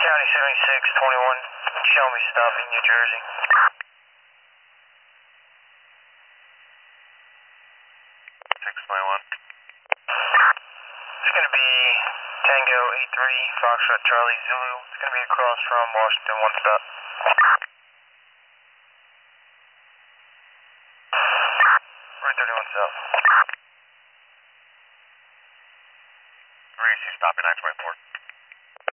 County 7621, show me stop in New Jersey. 621. It's going to be Tango 83, Foxtrot Charlie Zulu. It's going to be across from Washington, one stop. Right 31 South. Where is he stopping? 924.